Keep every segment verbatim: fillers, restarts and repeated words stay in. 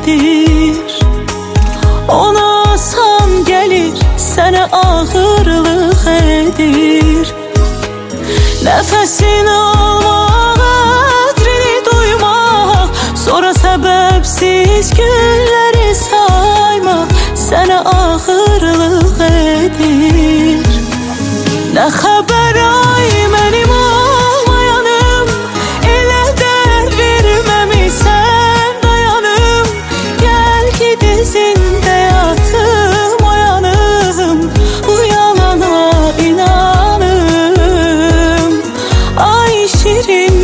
edir. Ona asan gelir, sənə ağırlıq edir. Nəfəsin almaq, ədrini duymaq, sonra səbəbsiz günləri saymaq sənə ağırlıq edir. Nə xəbər ay mənim olmayanım, elə dərd verməmisən dayanım. Gəl ki dizində yatım oyanım, bu yalana inanım. Ay şirin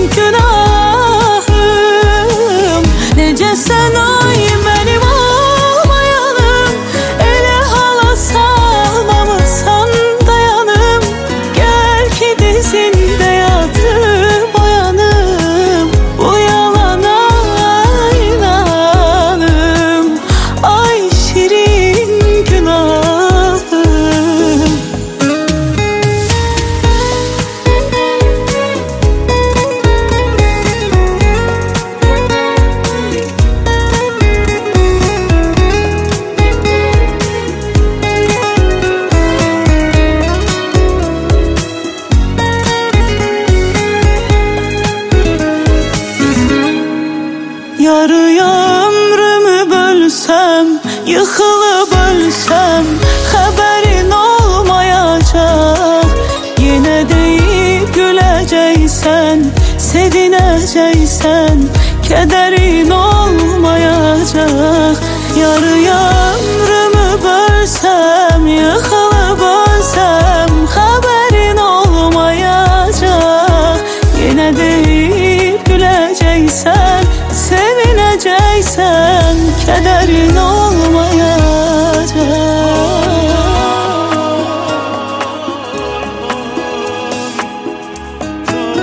günahım, necəsən ay mənim olmayanım, elə hala salmamısan dayanım. Gəl ki dizində yatım oyanım, bu yalana inanım. Ay şirin günahım. Yarıya ömrümü bölsəm, yıxılıb ölsəm, xəbərin olmayacaq. Yenə deyib güləcəksən, sevinəcəksən, kədərin olmayacaq. Yarıya ömrümü bölsəm, yıxılıb ölsəm, xəbərin olmayacaq. Yenə deyib güləcəksən, sevinəcəksən, kədərin olmayacaq.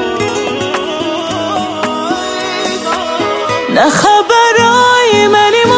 Nə xəbər ay mənim